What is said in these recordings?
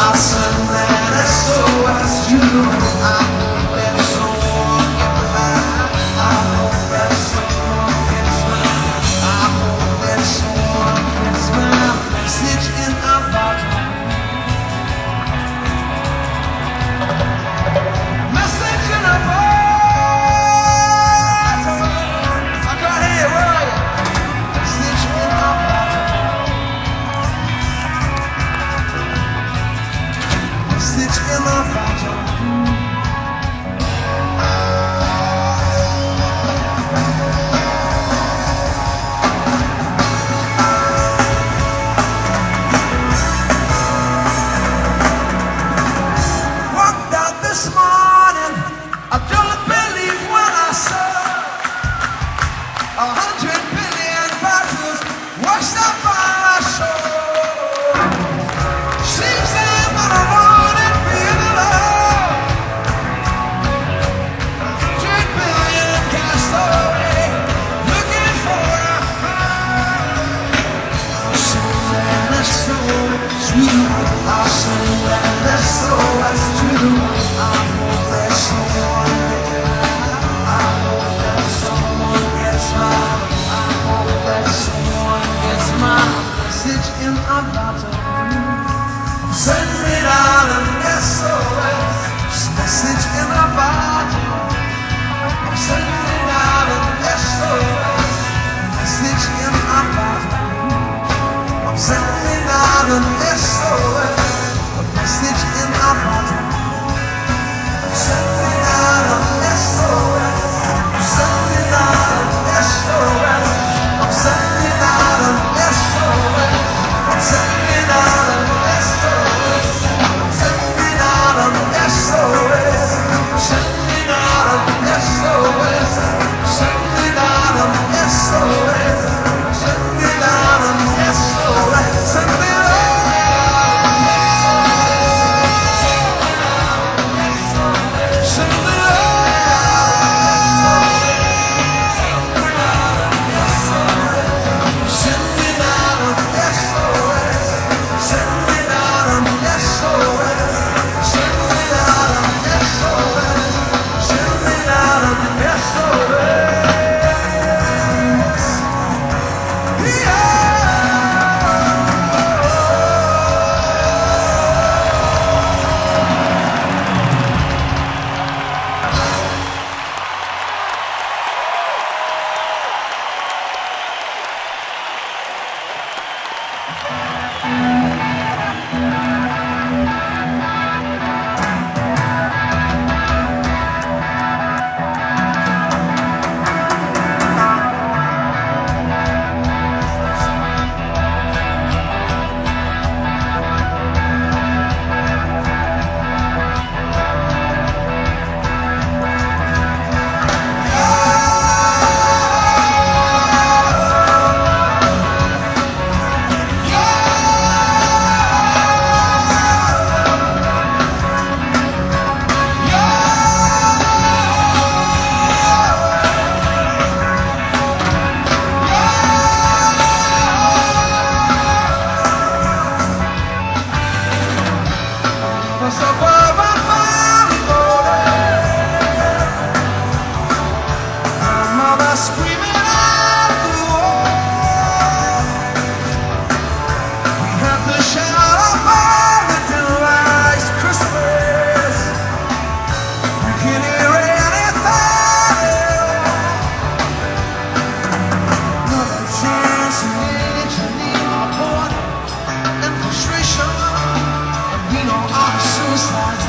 I'll send that SOS to you. I hope that someone gets mine. I hope that someone gets mine. I hope that someone gets my message in a bottle. Message in a bottle. I can't hear you, where are you? Message in a bottle. Message in a bottle. Walked out this morning, I don't believe what I saw. 100 billion bottles washed up on my shore. Seems that I'm on a wanted feeling low. 100 billion cast away, looking for a home. Sing that SOS to you. I'll sing that SOS to you. I hope that someone gets mine. I hope that someone gets mine. I hope that someone gets my message in a bottle. Send me out an SOS, message in a bottle. I'm sending out an SOS, message in a bottle. I'm sending out an SOS, a message in a bottle. I'm sending out an SOS. I'm sending out an SOS. I'm sending out an SOS. I'm sending out an SOS. I'm sending out an SOS. Sending out an SOS. Sending out an SOS. Sending out an SOS. Sending out. Suicide.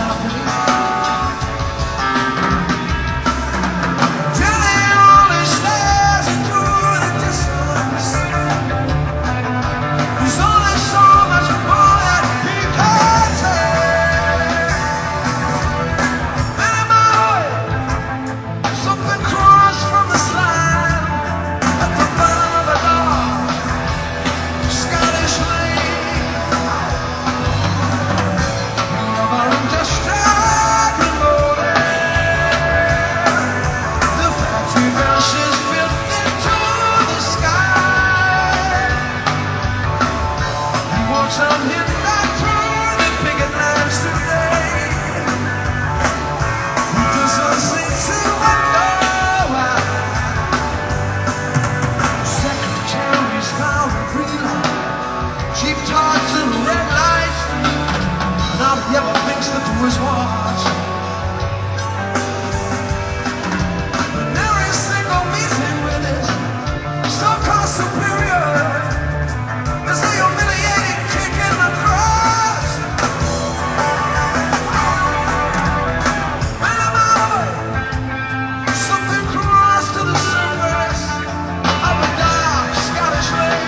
around, he ever thinks to do his watch. And every single meeting with his so-called superior is a humiliating kick in the crotch. And I'm out, something crawls to the surface of a dark Scottish lake.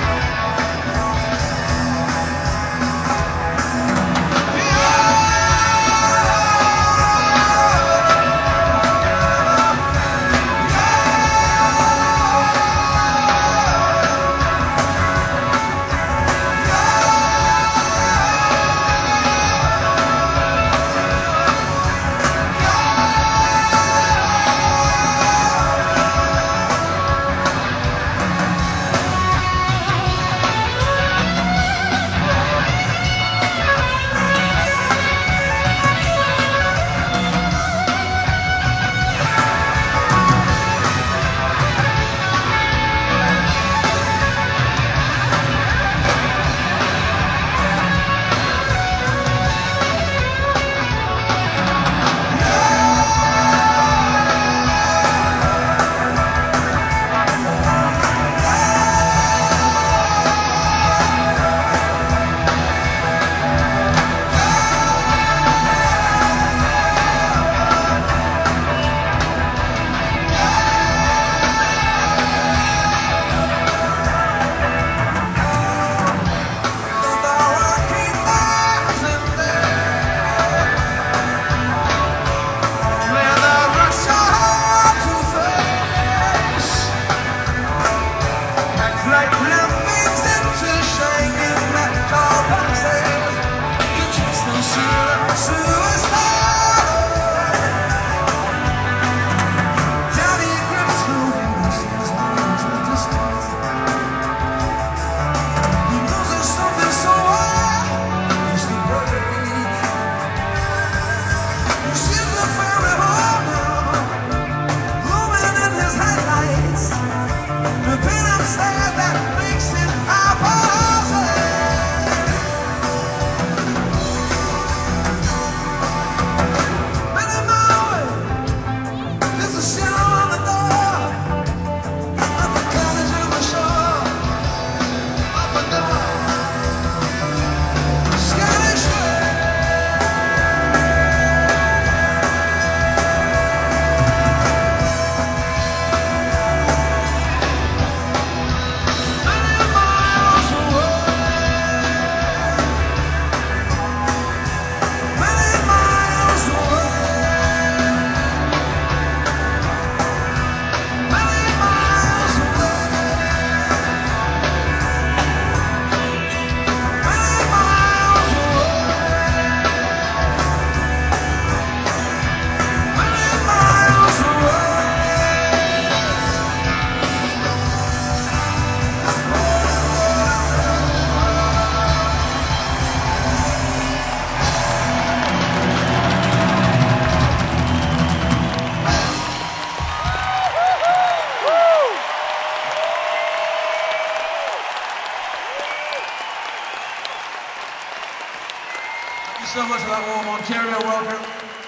So much for that warm Ontario welcome.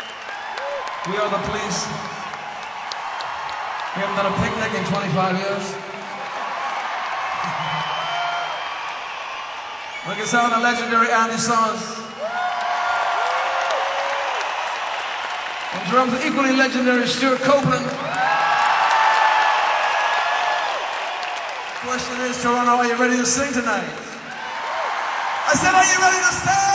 We are the Police. We haven't done a picnic in 25 years. We can sound the legendary Andy Summers. On drums, the equally legendary Stuart Copeland. Question is, Toronto, are you ready to sing tonight? I said, are you ready to sing?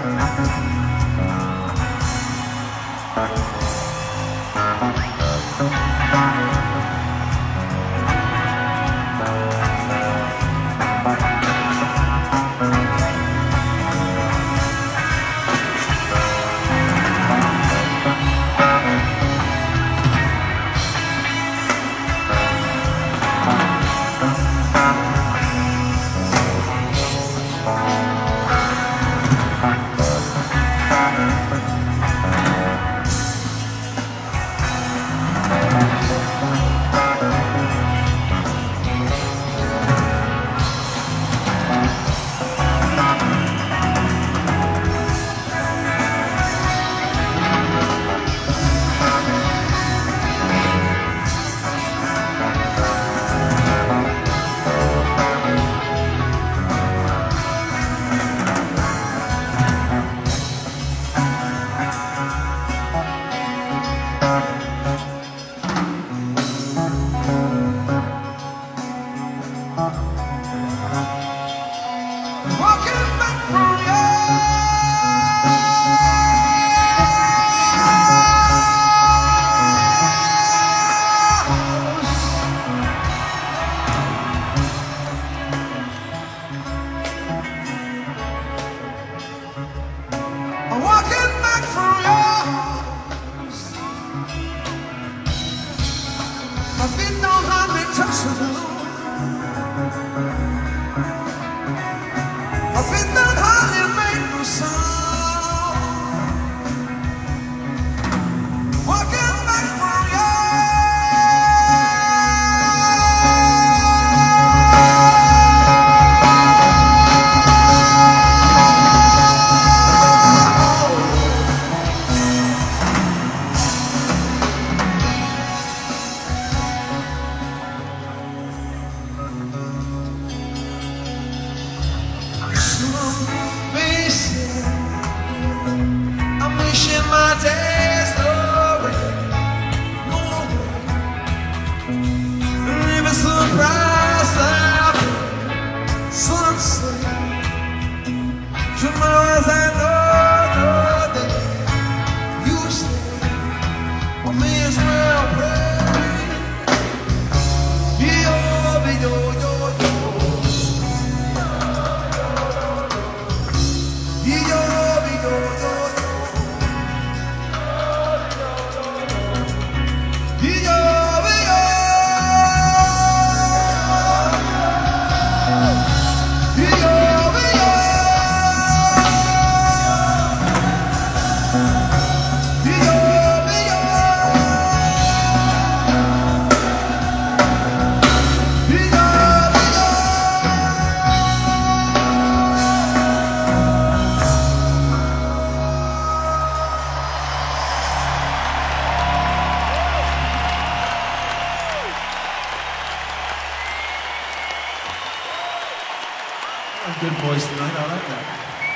Good voice tonight, I like that.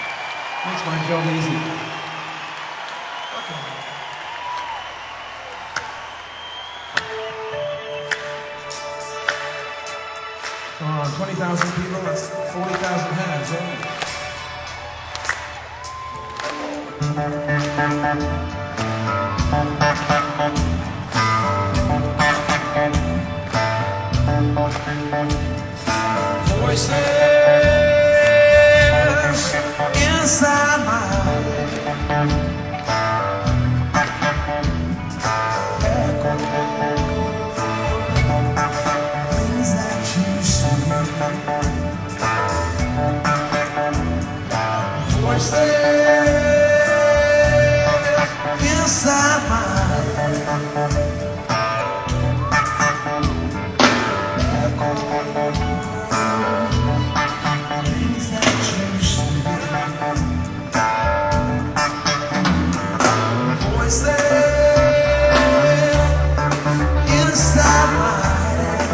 Makes my job easy. Okay. Come on, 20,000 people, that's 40,000 hands, huh? Voices inside my head, echo things that you see. Voices inside my head, echo things that you see. Inside my head,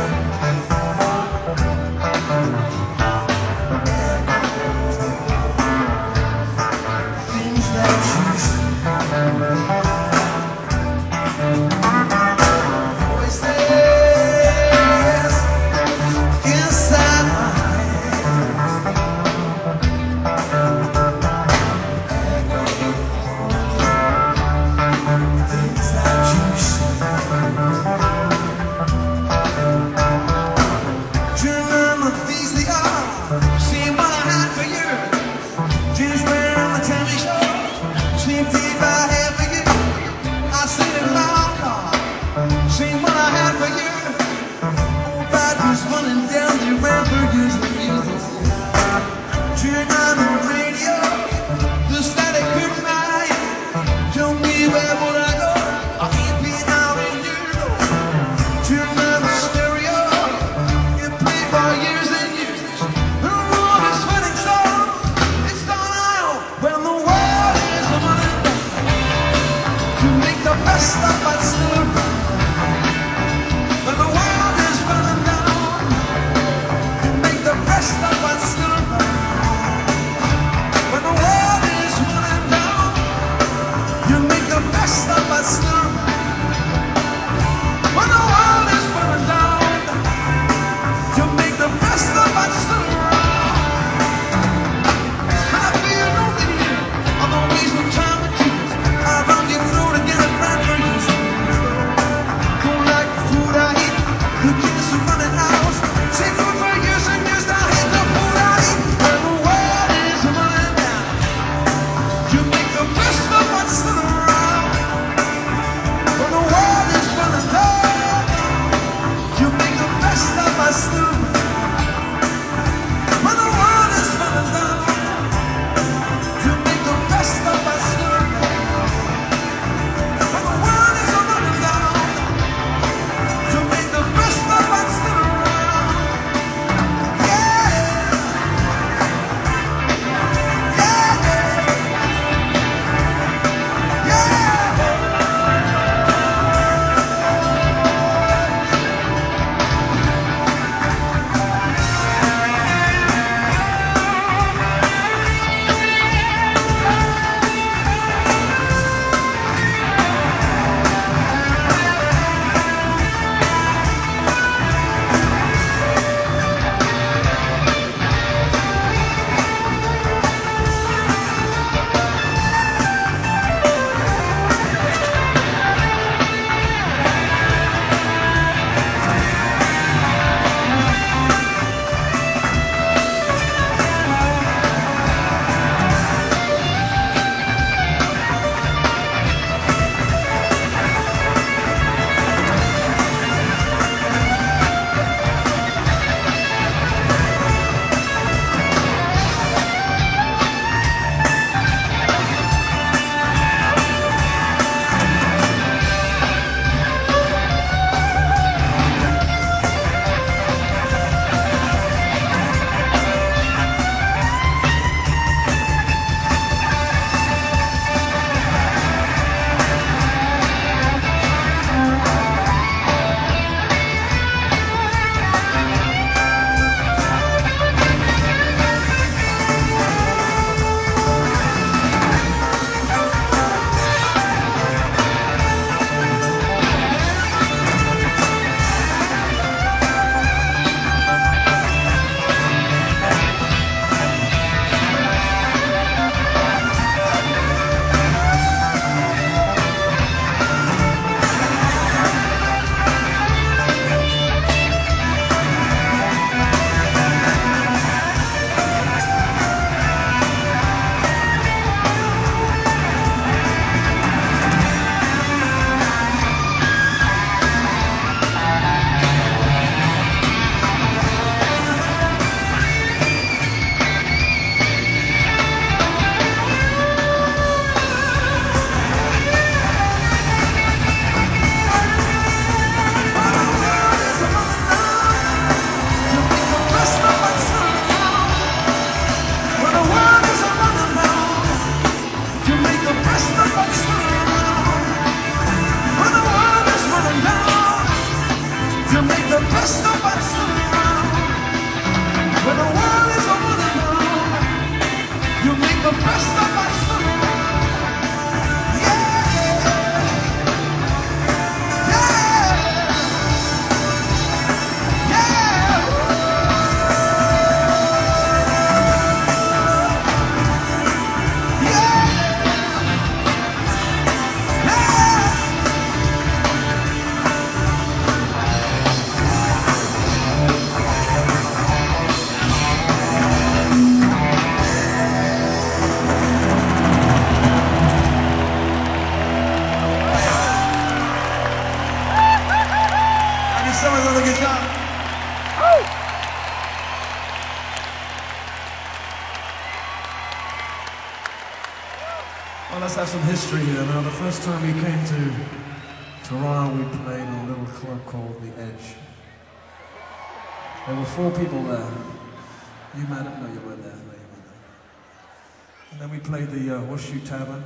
Well, let's have some history here. Now, the first time we came to Toronto, we played in a little club called The Edge. There were 4 people there. You met him? No, you weren't there. No, you weren't there. And then we played the Horseshoe Tavern.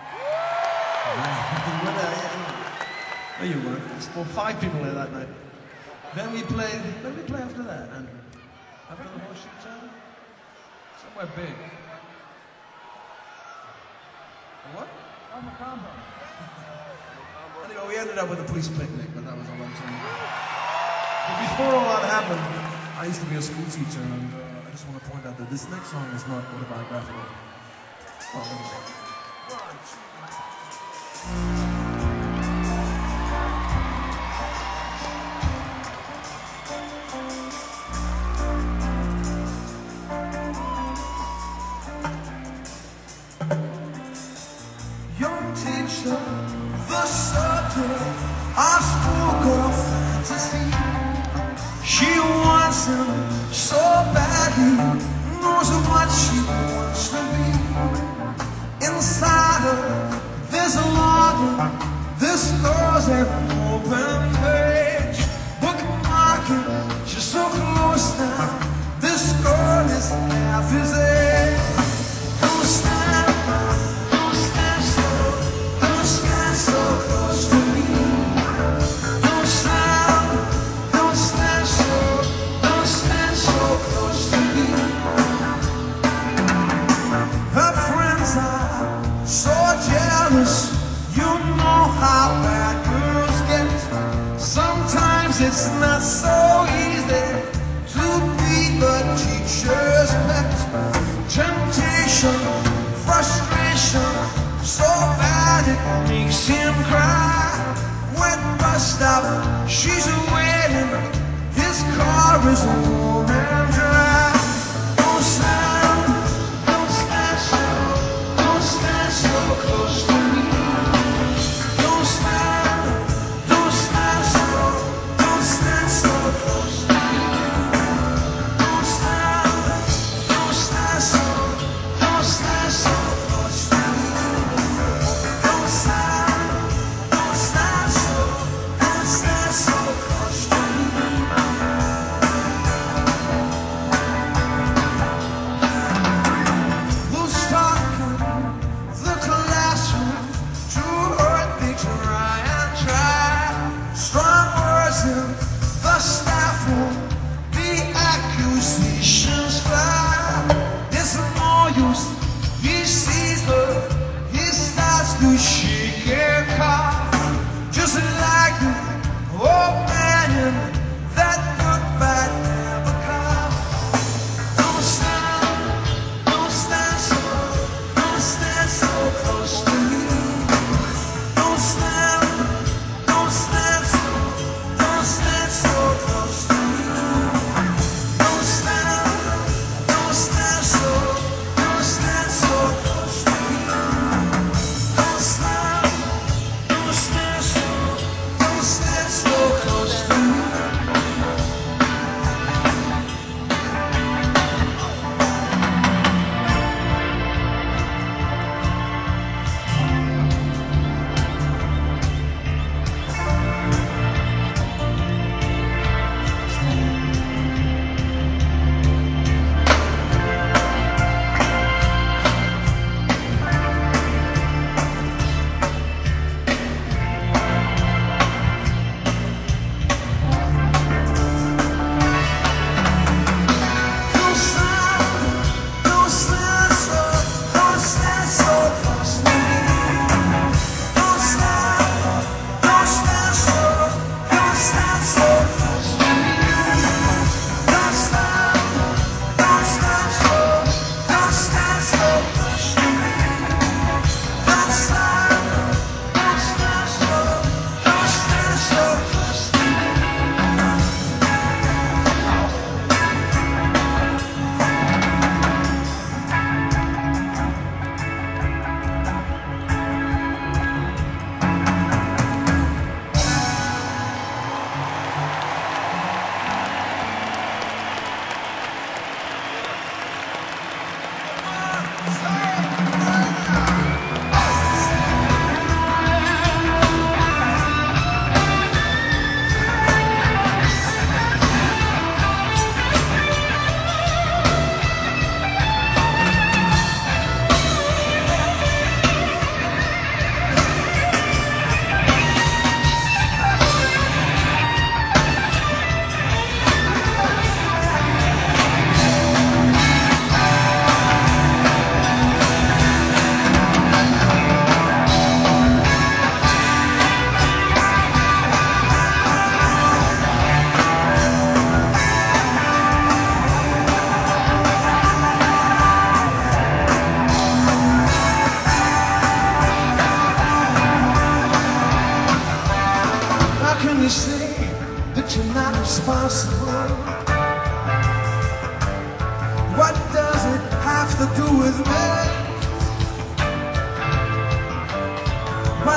You were there, yeah. No, you weren't. There's 5 people there that night. Then we played. When did we play after that, Andrew? After the Horseshoe Tavern? Somewhere big. What? Anyway, we ended up with a police picnic, but that was a long time ago. But before all that happened, I used to be a school teacher, and I just want to point out that this next song is not autobiographical. young teacher, the subject of schoolgirl fantasy. She wants him so badly, knows what she wants to be. Inside her, there's a longing. This girl's an open page, bookmarking. She's so close now. This girl is half his age. Don't stand so close to me. Don't stand so close to me. Her friends are so jealous. You know how bad girls get. Sometimes it's not so easy to be a teacher's pet. Temptation, frustration, so bad it makes him cry. When bus stop, she's waiting. His car is warm and dry. Don't stand so close to me. Don't stand so close to me. Don't stand so close to me. Don't stand so close to me. Who's talking the classroom? Drew her picture, try and try. Strong words in the staff room. The accusations fly. It's no use. He sees her. He starts to shake her car. Just like the old man in that good bad never come. Don't stand so close to me. Don't stand so close to me. Don't stand so close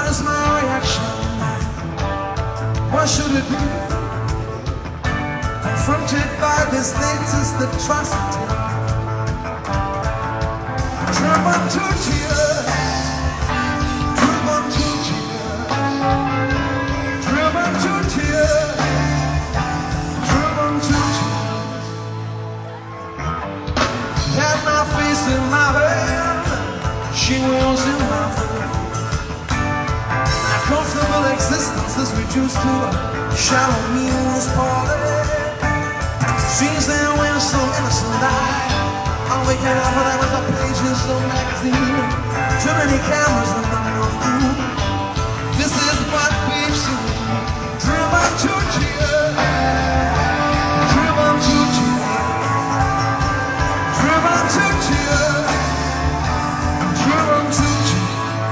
is my reaction? What should it be? Confronted by this latest atrocity, driven to tears, driven to tears, driven to tears, driven to tears. Had my face in my hand, she was in my hand. My comfortable existence is reduced to a shallow meals party. She's there when so innocent light. I'll wake up when I was the pages of magazine. Too many cameras and not enough food. This is what we've seen. Driven to tears, driven to tears, driven to tears, driven to tears.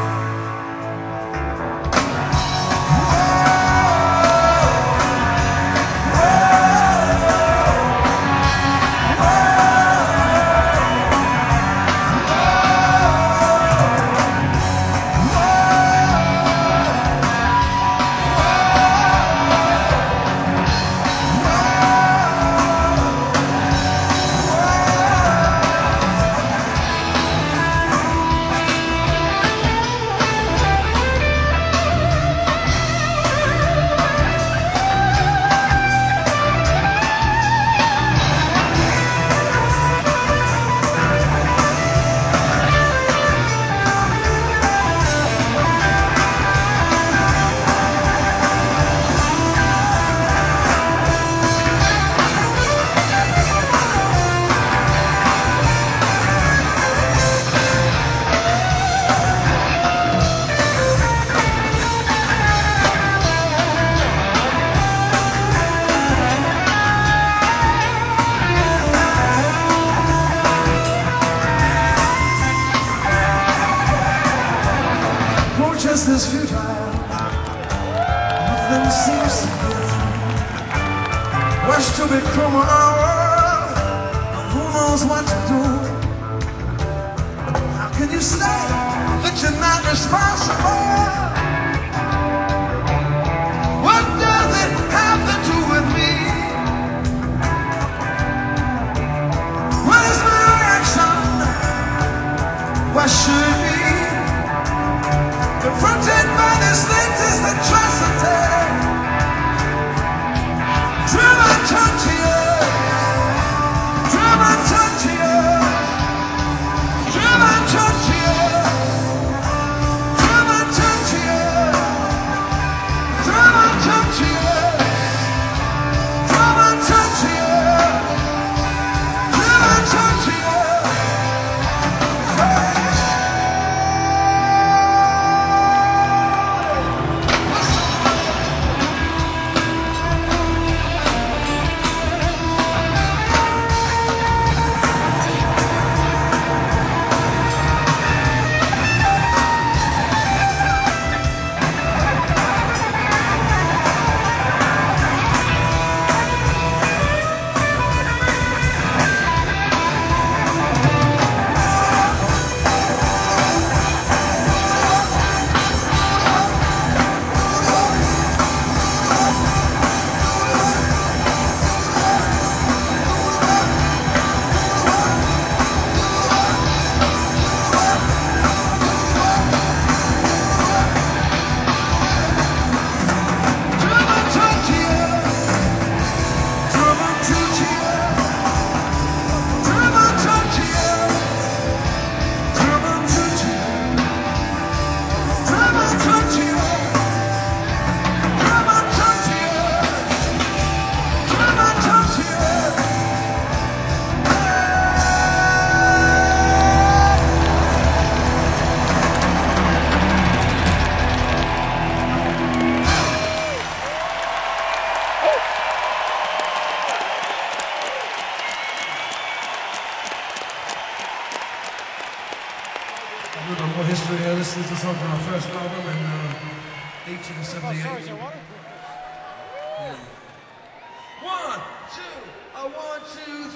Protest is futile, nothing seems to give. Wish to become our world, who knows what to do? How can you say that you're not responsible? What does it have to do with me? What is my reaction? What should be? Confronted by this latest atrocity, driven to tears, driven to tears, driven to tears, driven to tears, driven to tears, driven to tears, driven to tears. A little more history here. This is the song from our first album in 1878. Yeah. 1, 2, 1, 2,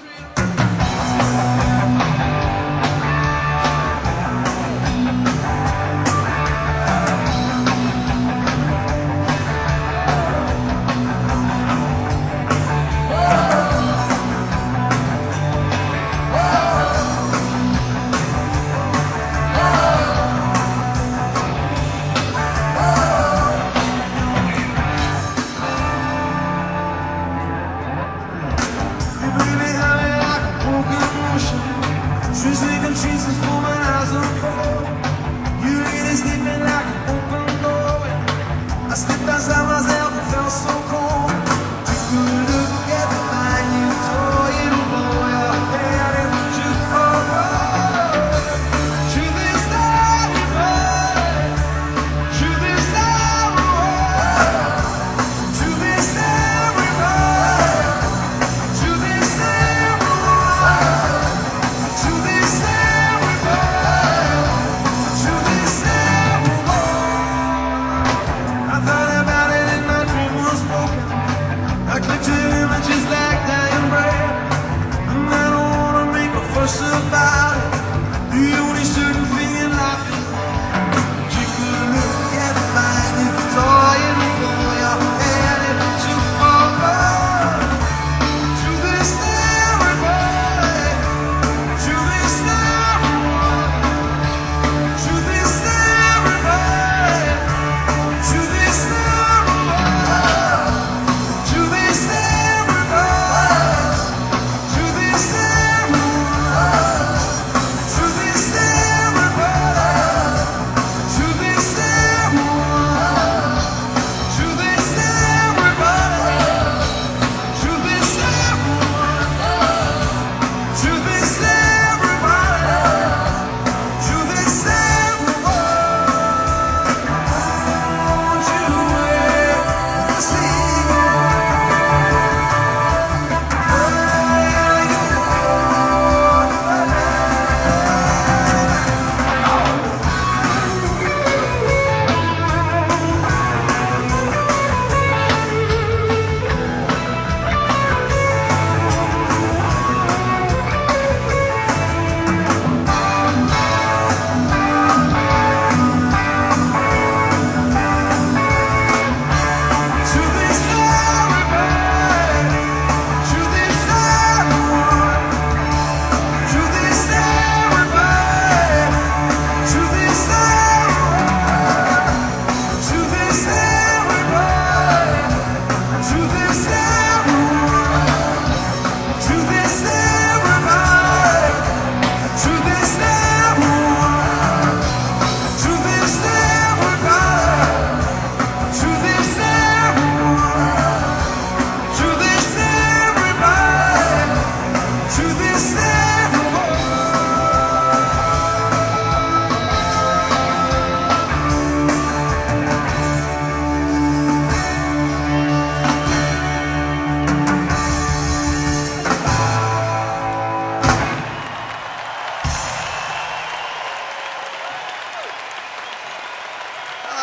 3.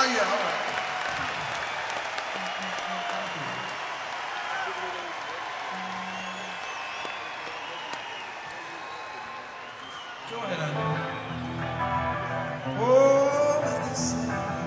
yeah, all right. Go ahead, Andy. Oh, listen.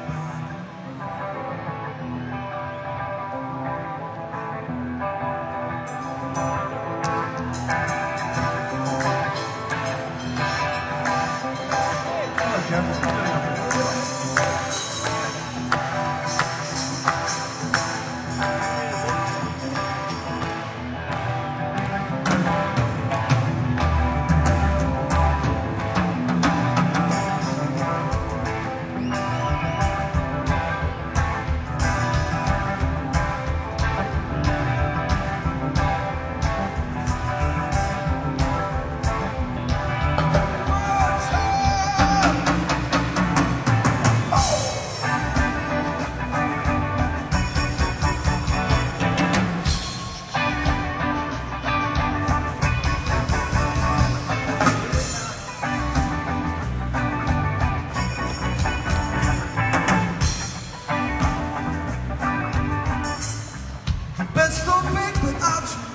Best don't make without you.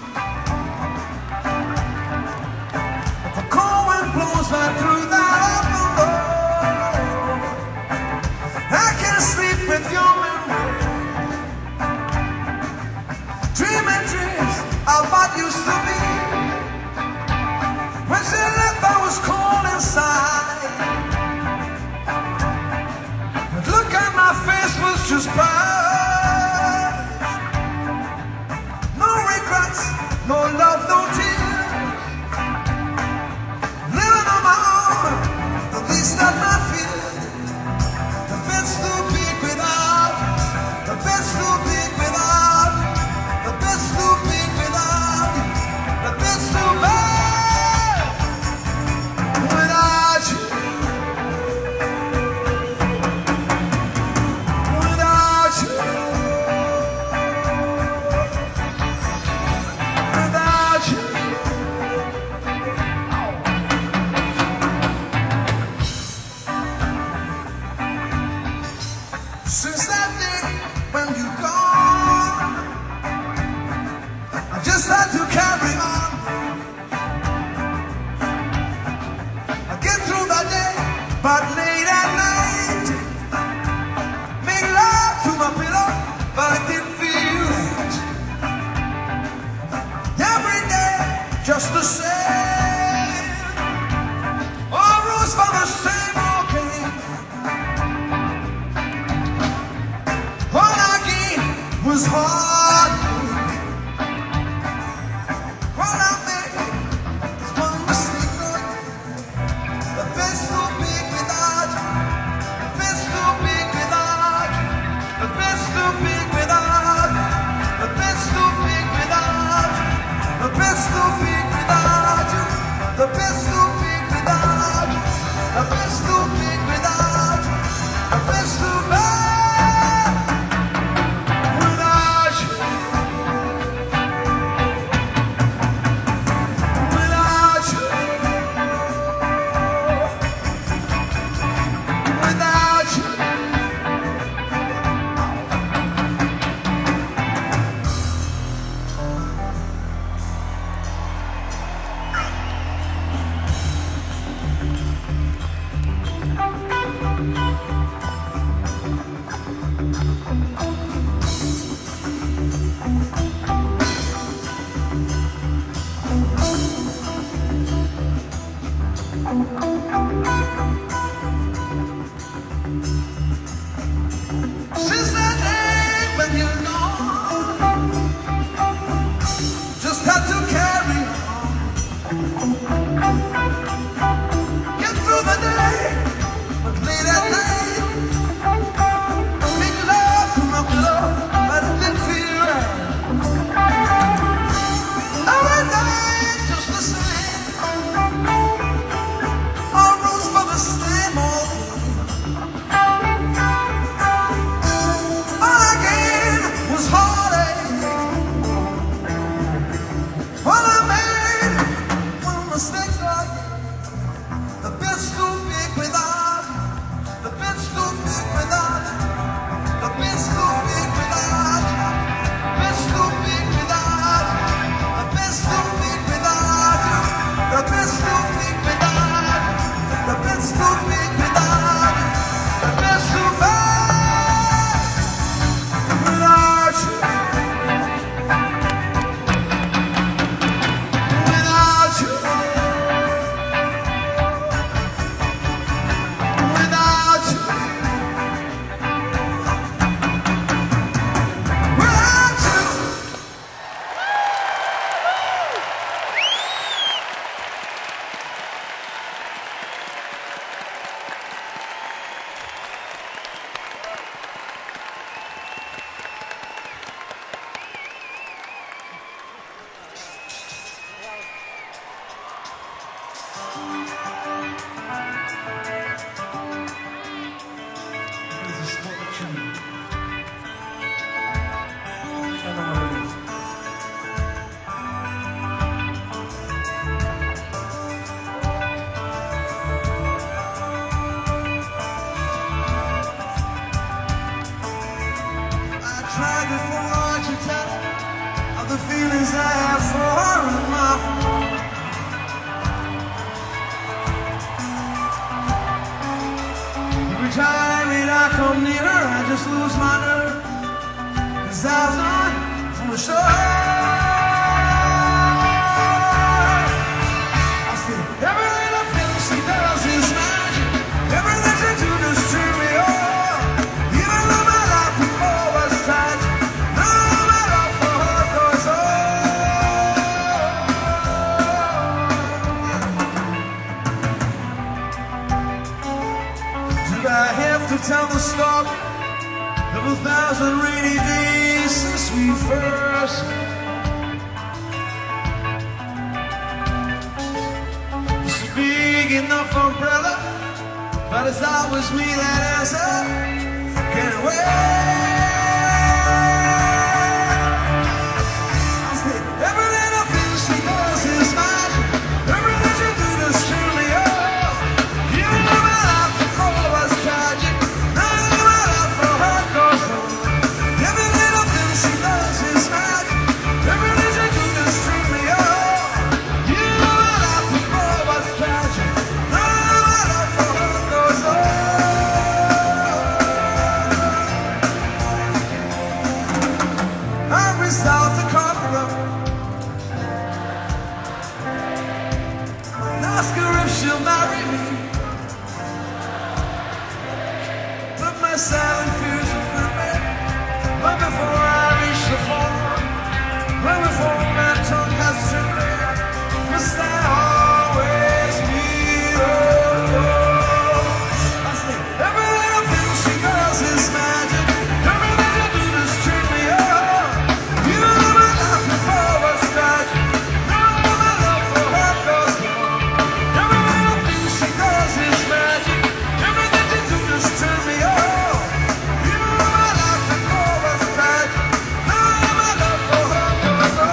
If the cold wind blows right through that open door, I can't sleep with your memory. Dreaming dreams of what used to be. When she left, I was cold inside. The look on my face was just pride. No love, no tears. Living on my own, the least of my fears. The bed's too big without. The bed's too big without. The bed's too big without. The bed's too bad without you. Without Every time that I come near her, I just lose my nerve. 'Cause I was on for sure. I see every little thing she does is magic. Everything she do just turn me on. Even though my life before was tragic, none of my love for her goes on. Did I have to tell the story of 1,000 rainy days since we first met? It's a big enough umbrella, but it's always me that ends up getting wet. Every little thing she does is magic. Everything she do just turn me on. Even though my life before was tragic, none of my love for her goes on. Every little thing she does is magic. Everything she do just turn me on. Even though my life before was tragic, none of my love for her goes on. I resolved to conquer her. Ask her if she'll marry me. But my silent fears are for me. But before I reach the phone, but before my tongue has trembled, must I always be alone? I say, every little thing she does is magic. Everything she do just turn me on. Even though my life before was tragic, none of my love for her goes on. Every little thing she does is magic. Everything she do just turn me on. Even though my life before was tragic, none of my love for her goes on.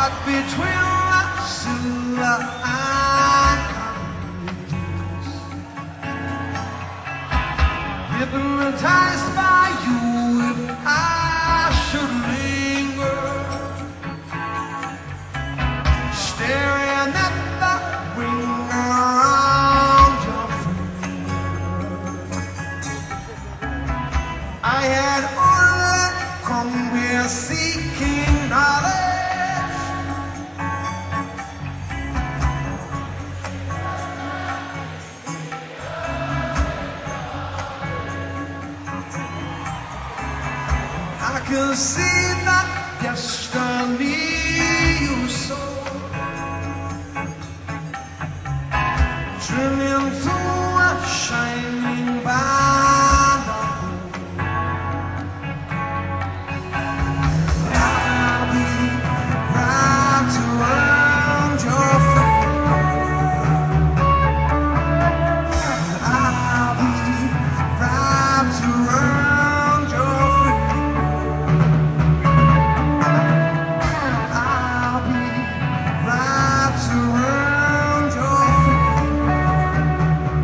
Caught between the silver and colors, hypnotized by you. If I should linger, staring at the ring around your finger, I had only come here seeking knowledge. I can see that destiny you saw, dreaming through a shining band of gold. I'll be wrapped around your finger. I'll be wrapped around your finger. I'll be wrapped around your finger.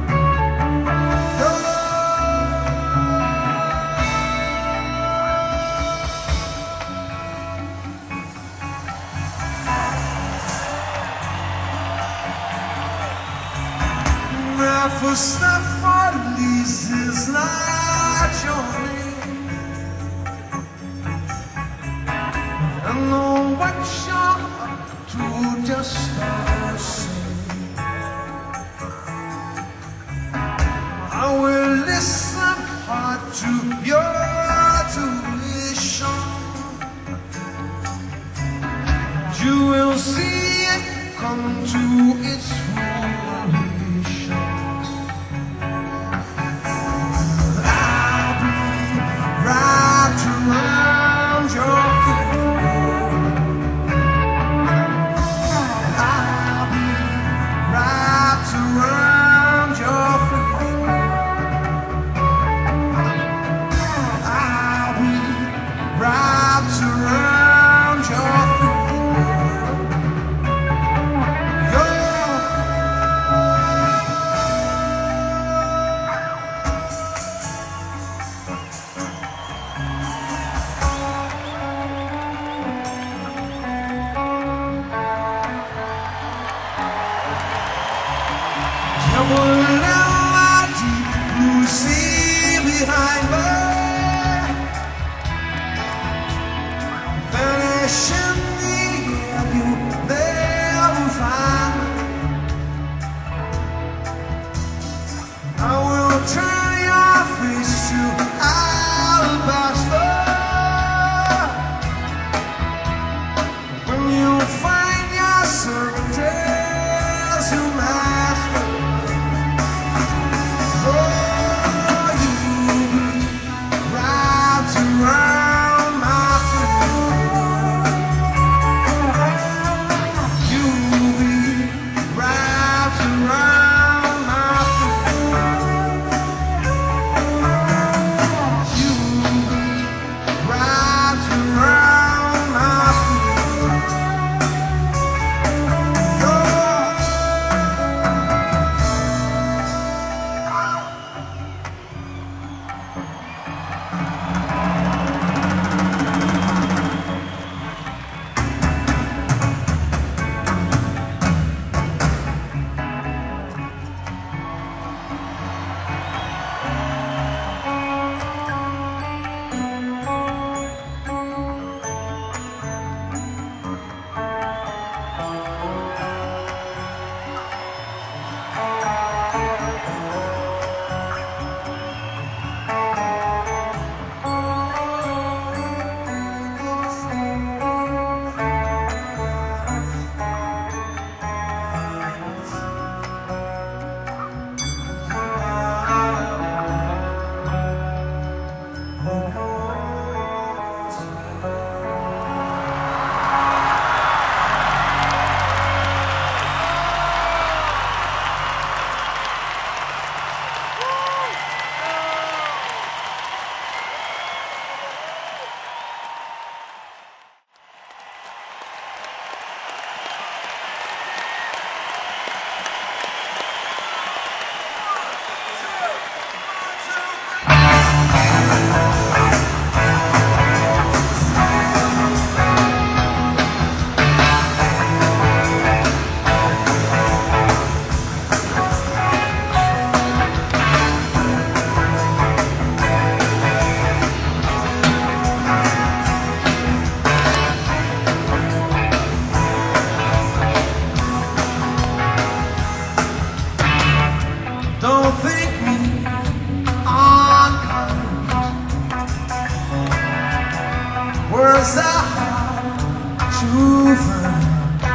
is a hard to find.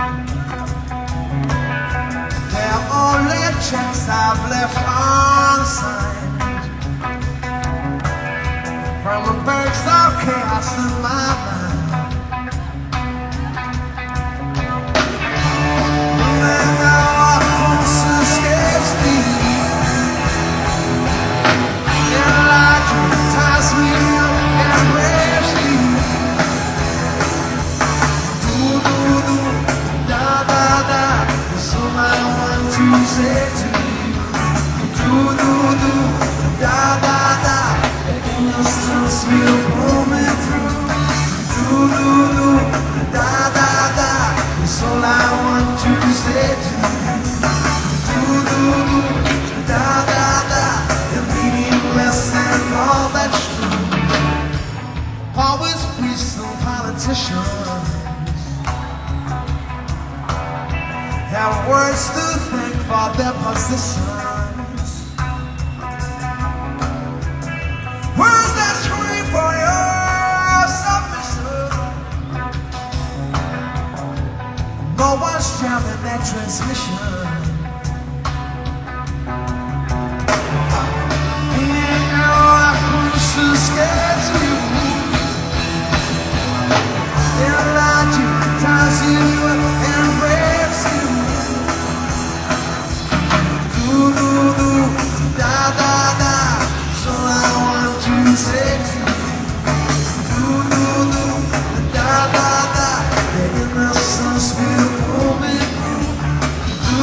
They're only checks I've left unsigned from the birds of chaos in my mind. Moving our hopes escapes me. Your light ties me up and rapes me. Do, da, da, da. There's all I want to say to you. Do, da, da, da. The innocence will pull me through. Do, da, da, da. There's all I want to say to you. Do, da, da, da. The meaningless and all that's true. Always priests and politicians have words to thank for their positions. Words that scream for your submission. No one's jamming that transmission. And now I couldn't scared to you. Their logic ties you up and breaks you. Da da da, so I want to say to you. Da da da, the innocence will pull me through.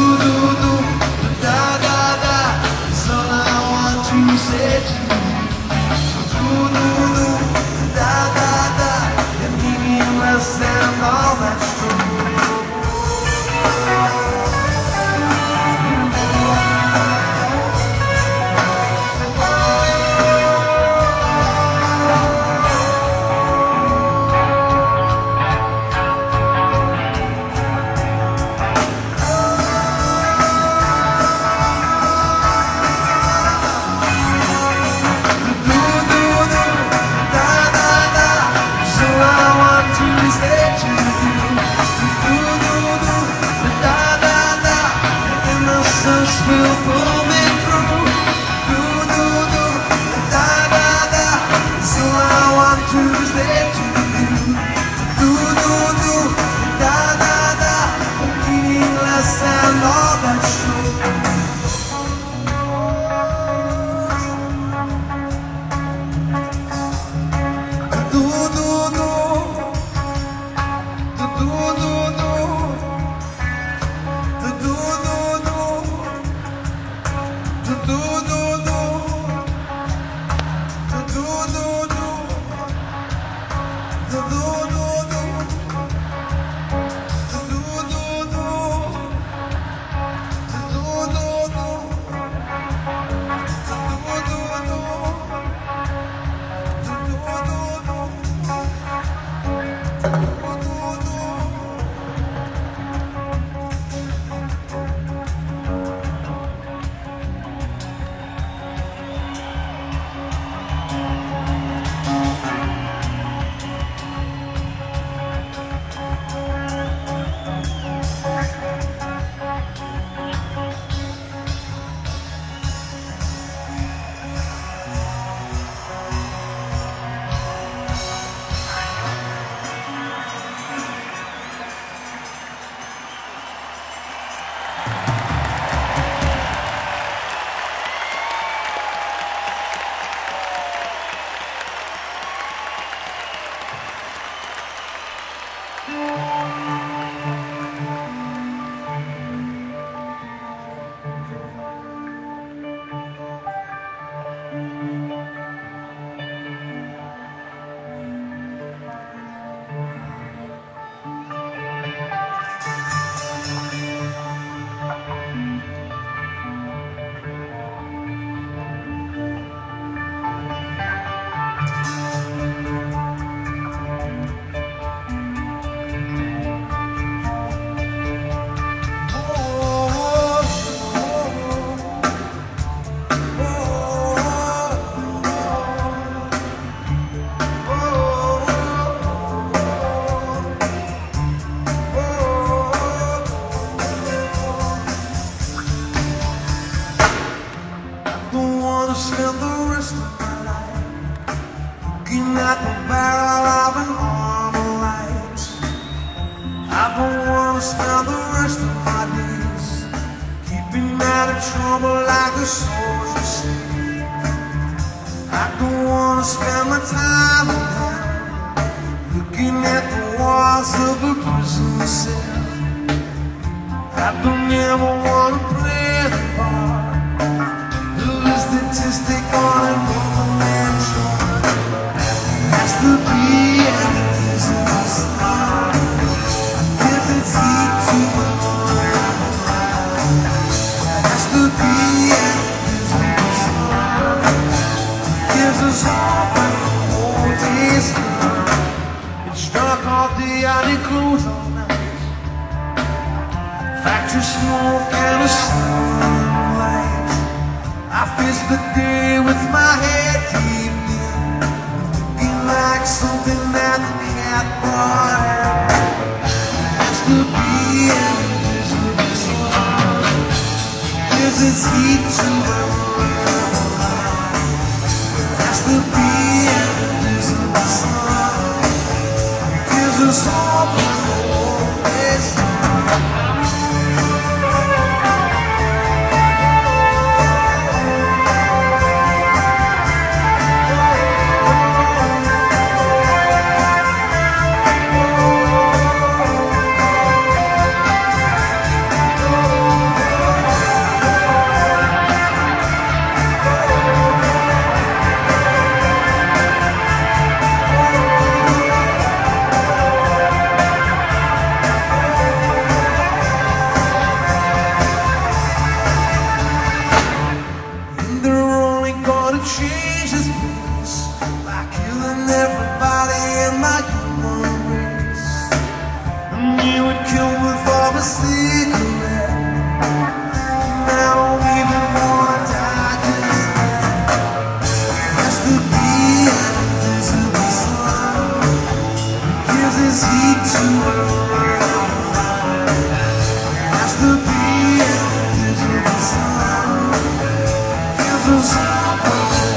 looking at the barrel of an Armalite. I don't wanna spend the rest of my days keeping out of trouble like a soldier say. I don't wanna spend my time in hell looking at the walls of a prison cell. I don't ever wanna play the part who is the statistic on a one-man show. Has to be an invisible star. Give its heat to the world. Has to be an invisible star. Gives us hope and the whole day's long. It's dark all day and it glows all night. Factory smoke and a sunlight. I face the day with my head heaved in, looking like something that the cat brought out. Has to be an invisible star. Gives its heat to the world. Has to be an invisible star. Gives us hope when the world is dark. Change this place by killing everybody in my human race. And you would kill me for a cigarette. And I don't even wanna die just yet. Has to be an invisible sun. Gives his heat to the world. Has to be an invisible sun. Gives us hope.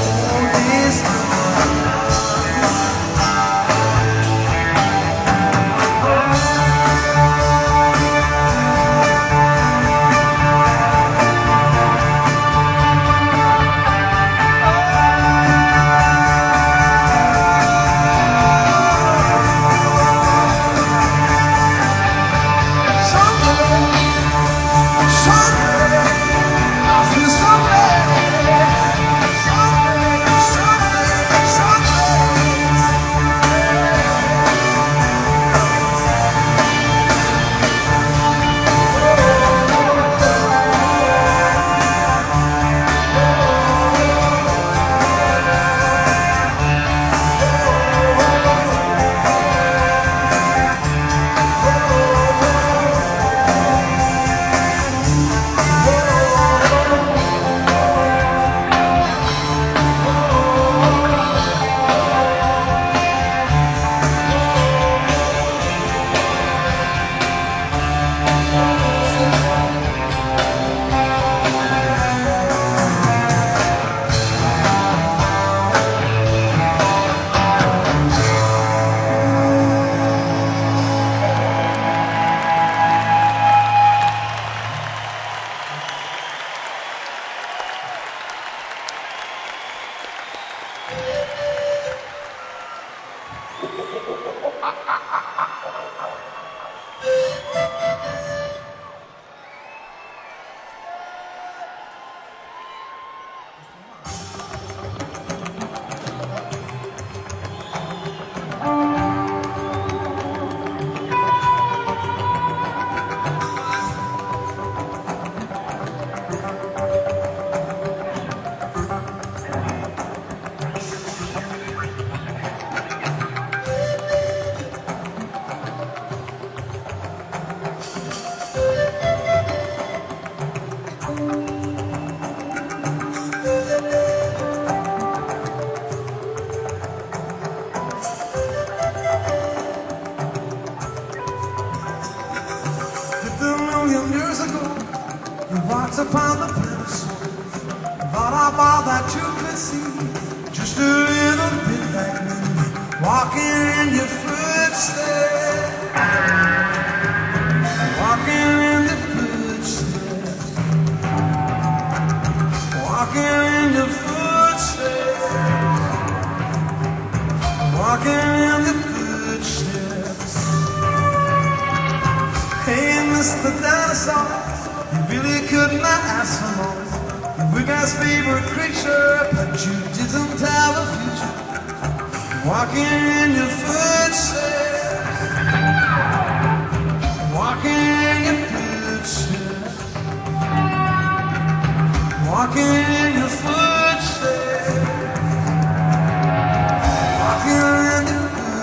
Once upon the pedestal, thought of all that you could see, just a little bit like me. walking in your footsteps, walking in the footsteps, walking in your footsteps, walking in the footsteps. Hey, Mr. Dinosaur, you really could not ask for more. Your big ass favorite creature, but you didn't have a future. Walking in your footsteps, walking in your footsteps, walking in your footsteps, walking in your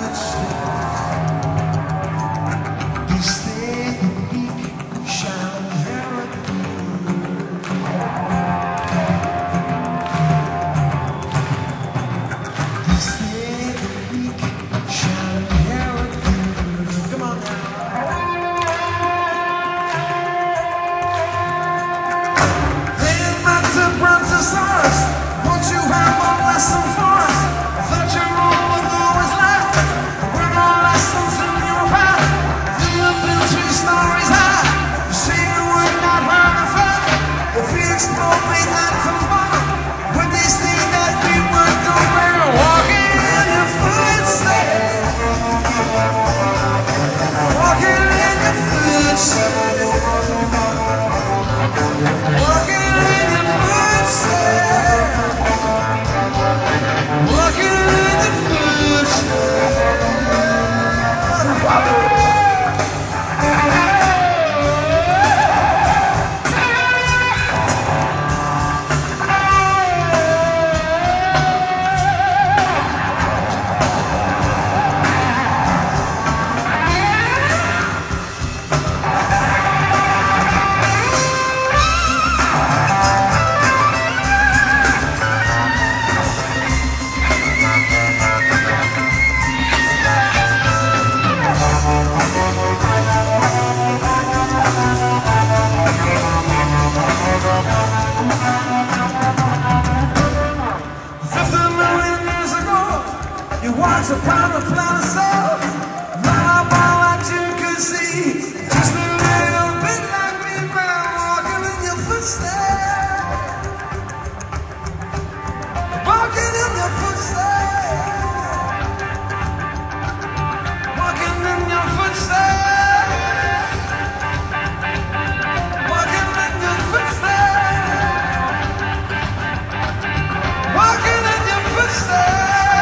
footsteps. You stay the weak, shine very You stay the weak, shine very Come on now. Hey, Master Brontosaurus, won't you have a lesson for us? I thought your role would always last. We're all lessons in your path. You live in 3 stories high. You say you would not hurt a fat. If we explode, we had tomorrow. When they say that we were nowhere, walking in your footsteps, walking in your footsteps, walking in your footsteps, walking in your footsteps. Once upon a planet soul, not all that you could see, just a little bit like me, man, walking in your footsteps, walking in your footsteps, walking in your footsteps, walking in your footsteps, walking in your footsteps.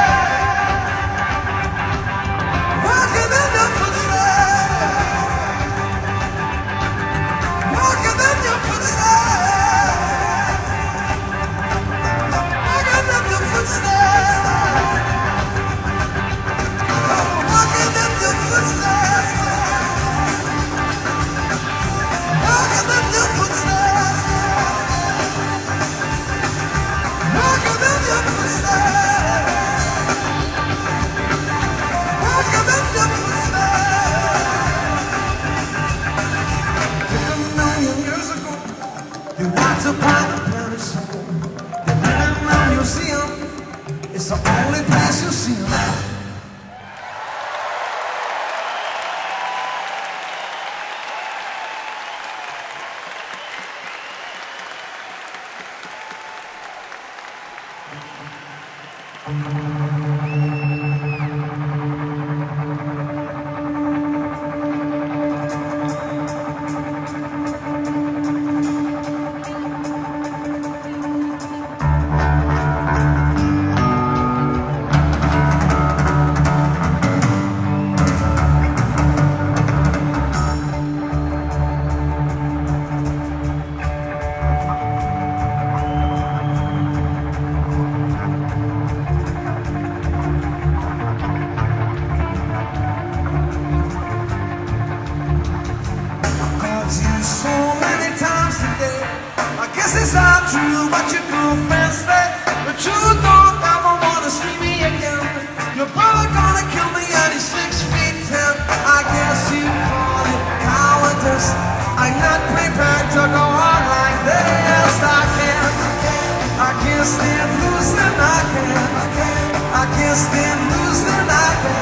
It's the only place you'll see them. It's not true what your girlfriend said, but you don't ever wanna see me again. Your brother gonna kill me and he's 6 feet 10. I guess you call it cowardice. I'm not prepared to go on like this. I can't stand losing. I can't stand losing. I can't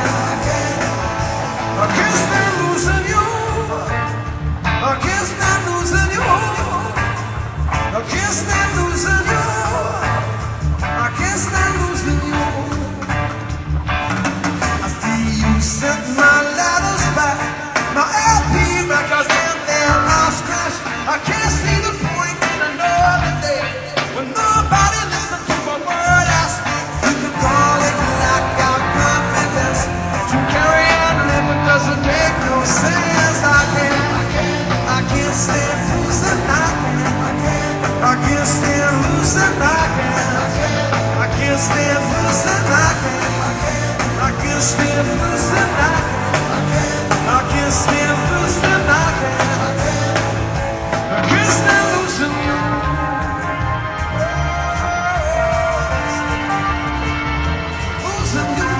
stand loose and I can't stand loose and I can't stand loose and losing you.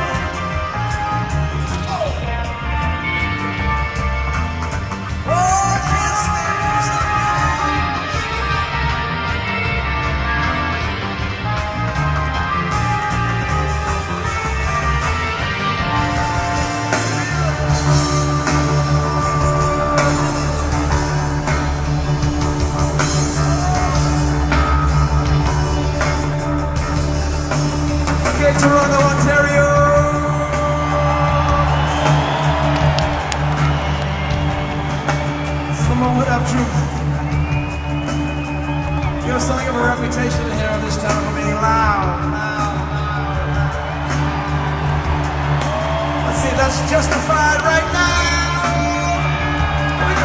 Oh, I can't stand losing you. Okay, Toronto, Ontario. Someone would have truth. You know, something of a reputation here in this town for being loud. Let's see if that's justified right now. Here we go.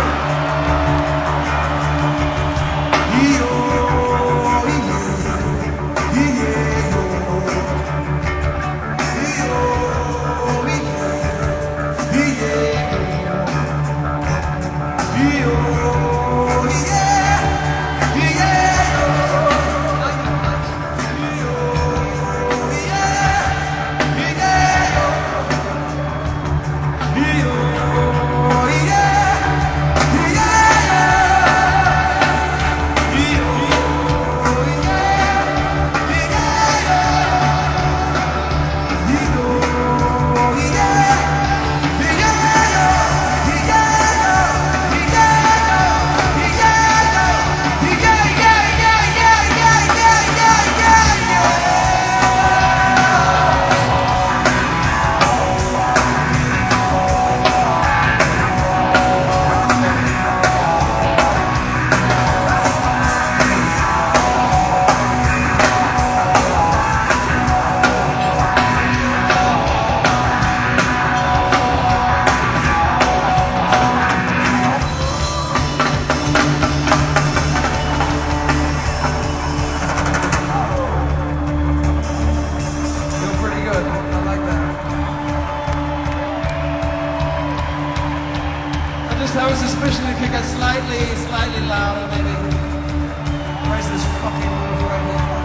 I have a suspicion it could get slightly louder, maybe. Where's this fucking roof right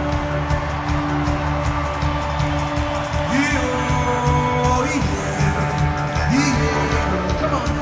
here? Come on.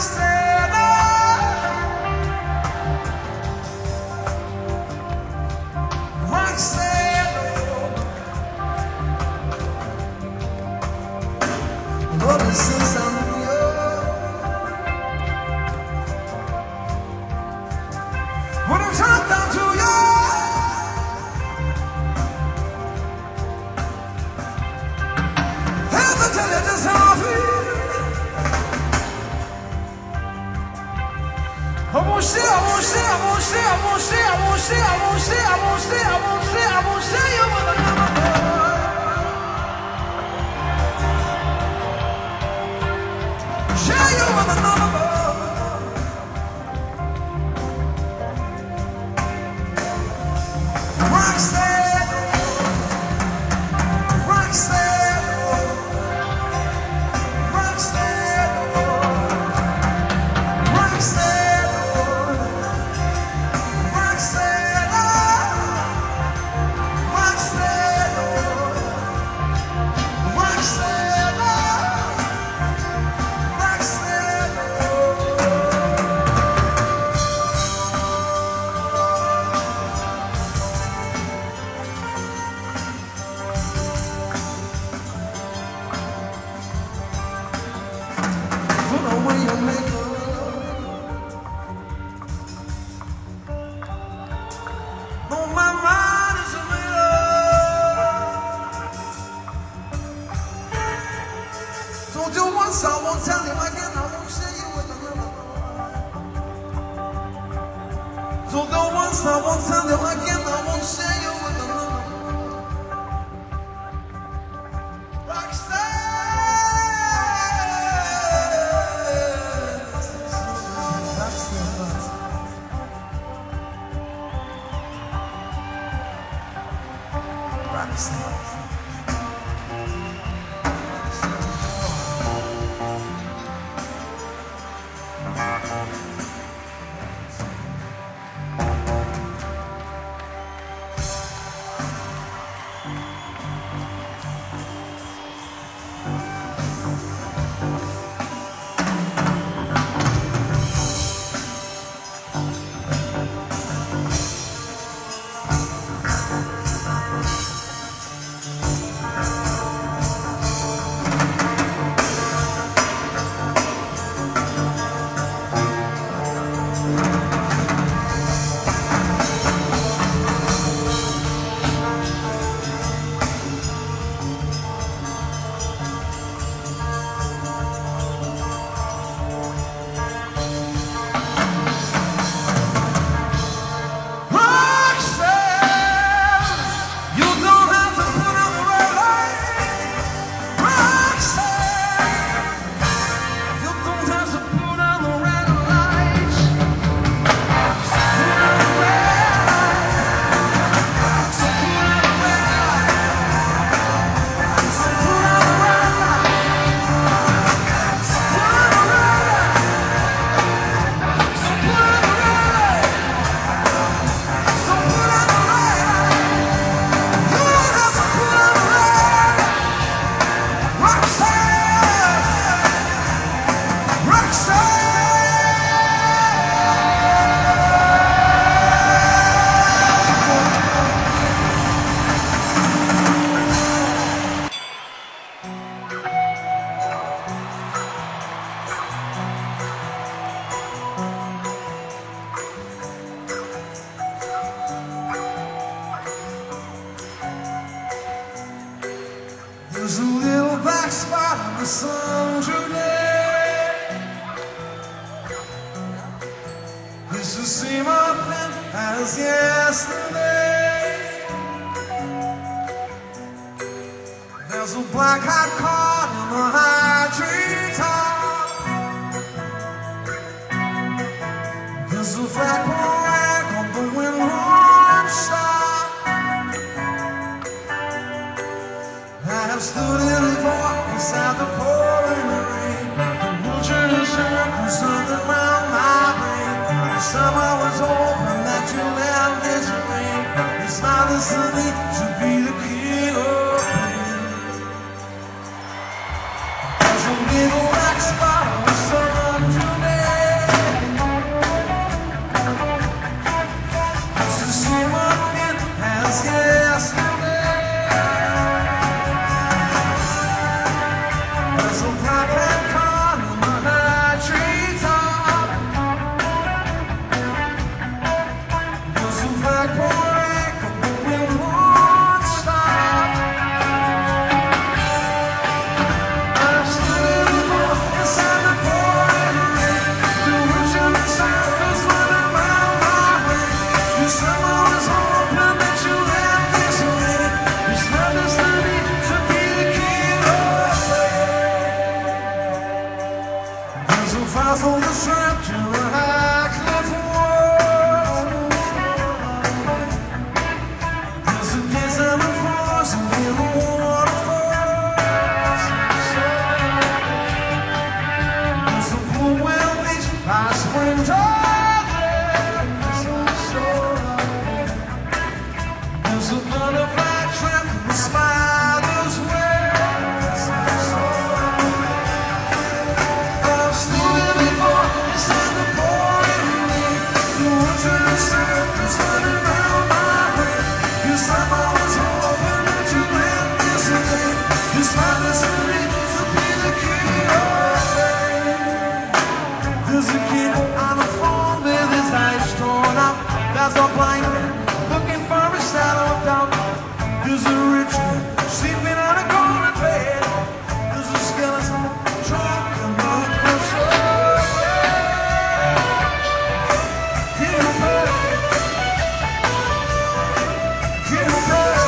Since I'm young, when I'm turned down to you, have to tell you just how I feel. I won't say, I won't say, I won't say, I won't say, I won't say, I won't say, I won't say, I won't say, I won't say you with another boy. Share you with another boy. Roxanne, Roxanne, Roxanne, Roxanne, once, I won't tell him again, I won't share you with another. So go once, I won't tell him again, I won't share you with another. Roxanne, Roxanne. There's a little black spot on the sun today. It's the same old thing as yesterday. There's a black hot car in the high tree top. There's a flat rag on the windhorn stop. I have stood in the dark beside the pouring rain. The wilderness circles something round my brain. The summer was hoping that you left this rain. It's not the sunny to be the king of pain. There's a little black spot on the sun today. There's a fast on the strip to the high cliff wall. There's a desert of force and the waterfalls. There's a blue whale beach by springtime. There's a butterfly trip in the spider's web. There's a kid on the phone with his eyes torn up. There's a blind man looking for a shadow of doubt. There's a rich man sleeping on a golden bed. There's a skeleton drunk in the crystal. Give it back. Give it back.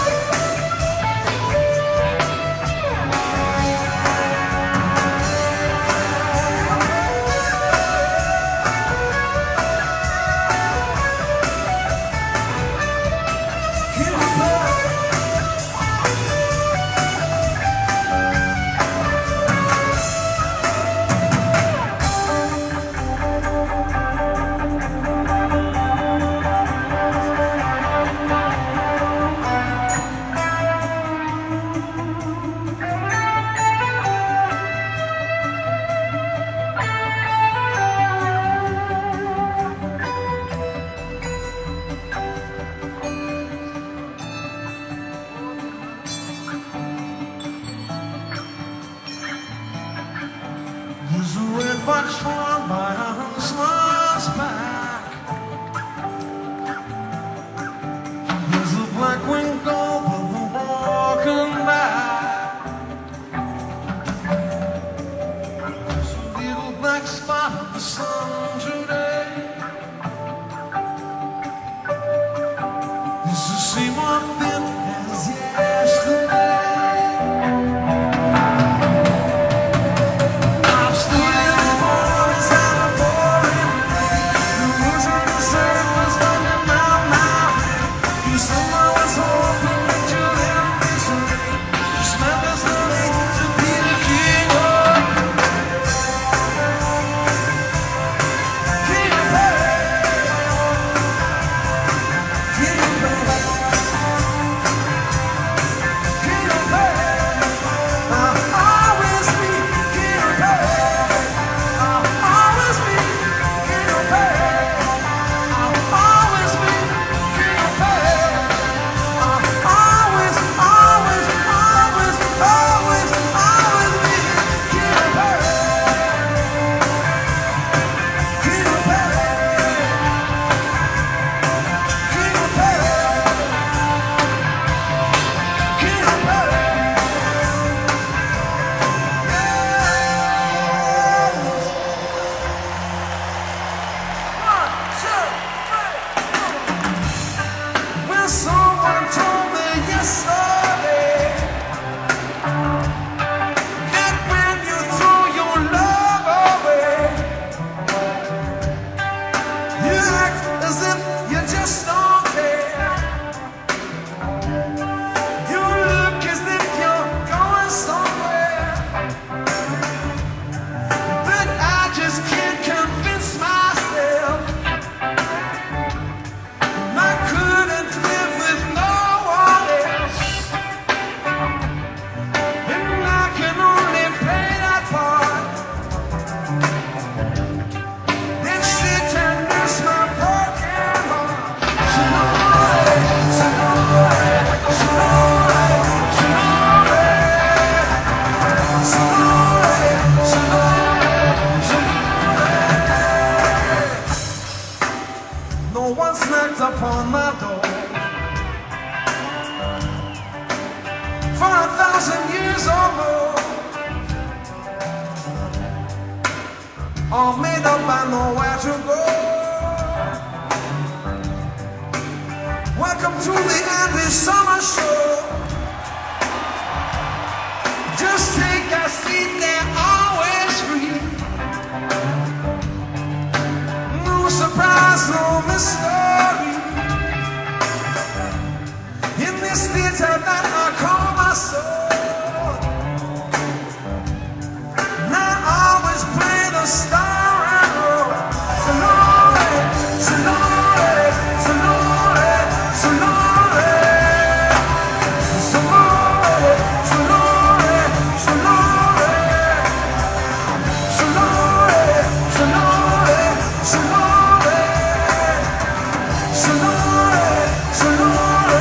There's a red fox drawn by a huntsman's back. There's a black-winged gull with a walking back. There's a little black spot in the sun today. There's the same one thin as yesterday. Someone told me yesterday that when you throw your love away, you act as if you just don't care. You look as if you're going somewhere, but I just can't convince myself I couldn't live with no one else, and I can only play that part. Then sit and nurse my broken heart. No one's knocked upon my door for 1,000 years or more. All made up, I know where to go. Welcome to the Andy Summer Show. Just take a seat, they're always free. soul. And I always play the star and roll. So lonely, so lonely, so lonely, so lonely. So lonely, so lonely, so lonely. So lonely, so lonely, so lonely. So lonely, so lonely.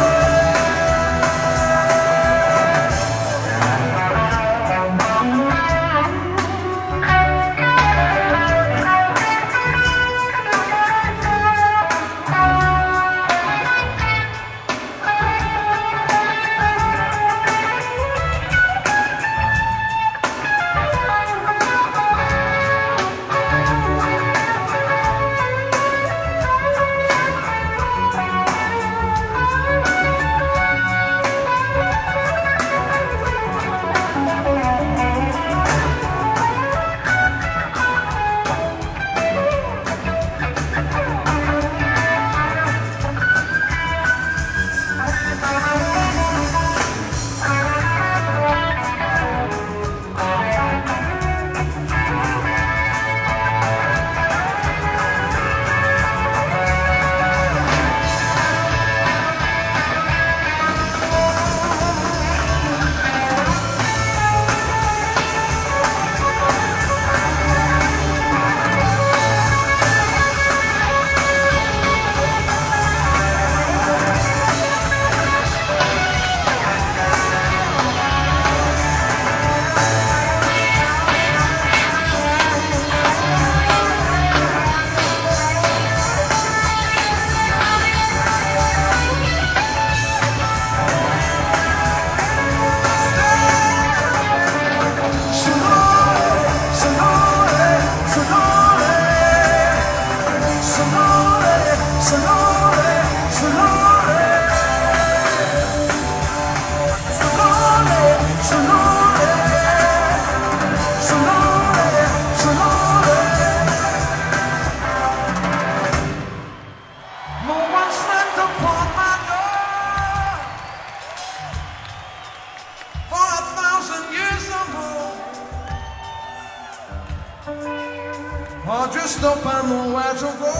Or just up and nowhere to go.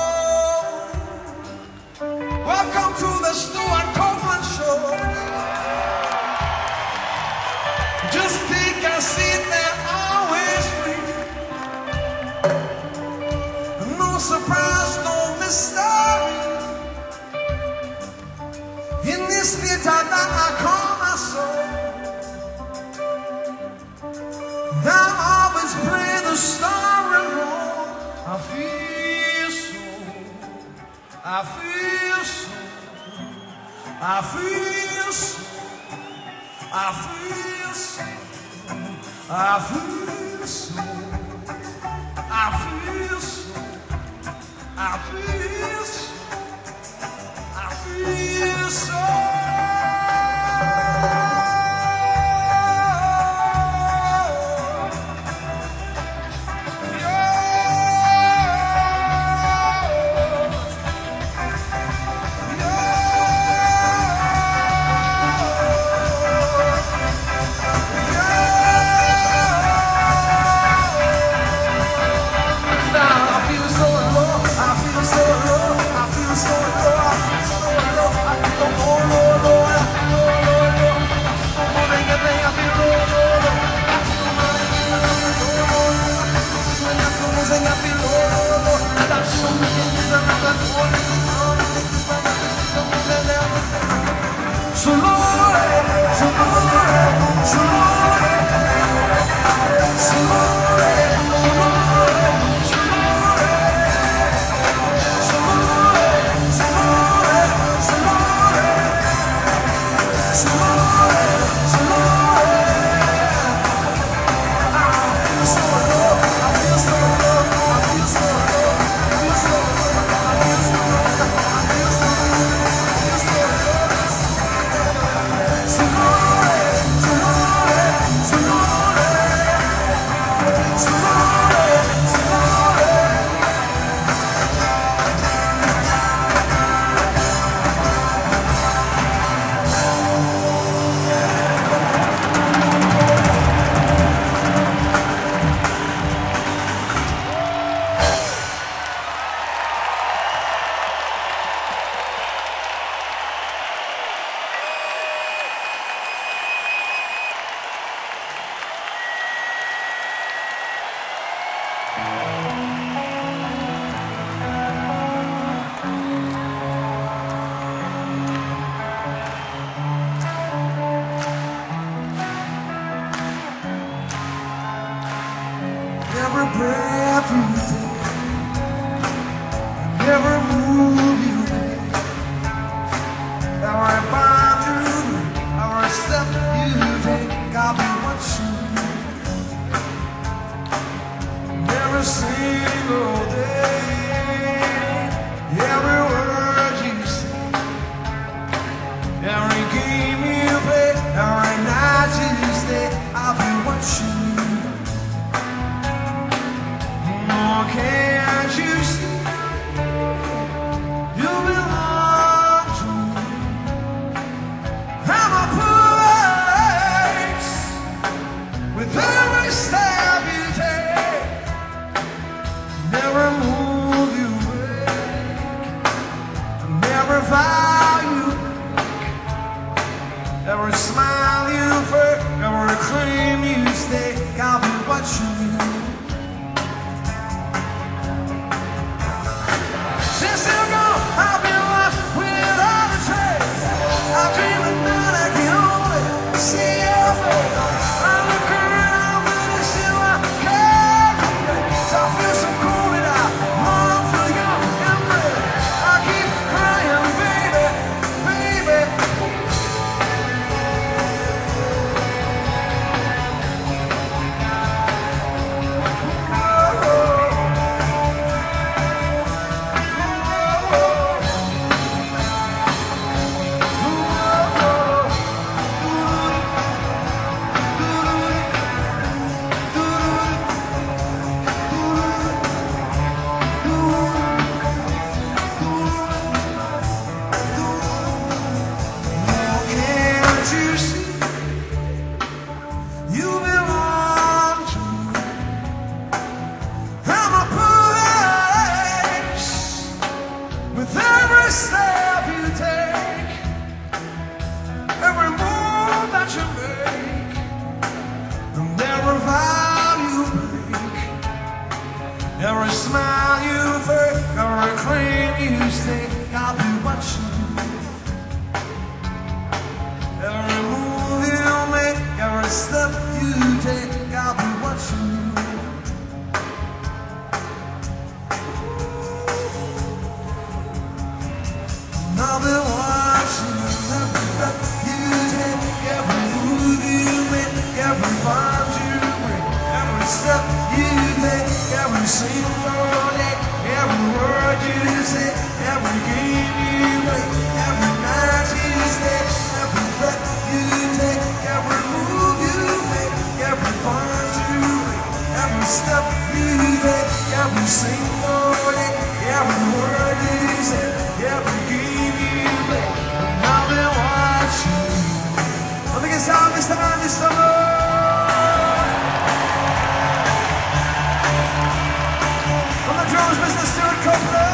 Welcome to the Stuart Copeland Show. Just take a seat, they're always free. No surprise, no mystery. In this theater that I call my soul, I always play the story role. I feel so, I feel so, I feel so, I feel so, I feel so, I feel so, I feel so, I feel so. every single day, every word you say, every game you play, every night you stay, I'll be watching you. Oh, can't you see? You belong to me. I'm a place with every step you take, every move you make, and every vow you make, every smile you fake, every claim you stake, I'll be watching you. Since you're gone, I've been lost without a trace. I dream at night, I can only see your face. I look around, but it's still I can't relate. I feel so cold and I long for your embrace. I keep crying, baby, baby. Can't you see? You belong to me. I'm a place with every step you take, every move that you make, and every vow you break, every smile you fake, every claim you stake, I'll be watching you. Every move you make, every step you take, I'll be watching you. I'll be watching you. Every step you take, every move you make, every bond you break, every step you take, every single day, every word you say, every game you play, every night you stay, every breath you take, every move you make, every bond you break, every step you take, every single day, every word you say, every game you play, and I'll be watching you. I think it's time, Mr. Man, Mr. Lord. On the drums, Mr. Stuart Copeland.